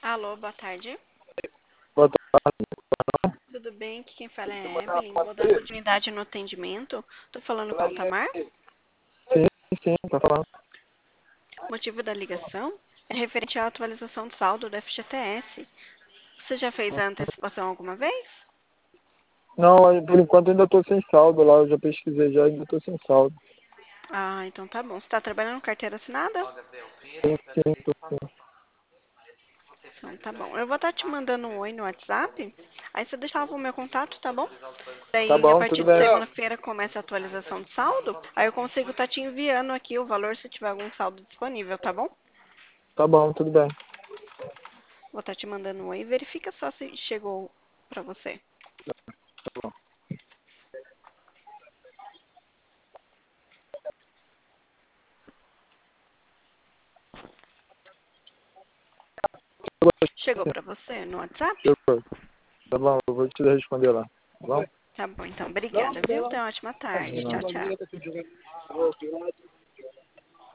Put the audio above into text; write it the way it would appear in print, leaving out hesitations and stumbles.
Alô, boa tarde. Boa tarde. Tudo bem? Aqui quem fala é a Evelyn. Vou dar continuidade no atendimento. Tô falando com o Altamar. Sim, tá falando. O motivo da ligação é referente à atualização do saldo do FGTS. Você já fez a antecipação alguma vez? Não, por enquanto ainda tô sem saldo lá, eu já pesquisei já, ainda tô sem saldo. Ah, então tá bom. Você está trabalhando com carteira assinada? Sim, tô sim. Então tá bom. Eu vou estar te mandando um oi no WhatsApp. Aí você deixava o meu contato, tá bom? Tá Daí, a bom, partir tudo de bem. segunda-feira começa a atualização do saldo. Aí eu consigo estar te enviando aqui o valor se tiver algum saldo disponível, tá bom? Tá bom, tudo bem. Vou estar te mandando um oi. Verifica só se chegou pra você. Chegou pra você no WhatsApp? Chegou. Tá bom, eu vou te responder lá. Tá bom? Tá bom, então. Obrigada, viu? Tenha uma ótima tarde. Tchau, tchau.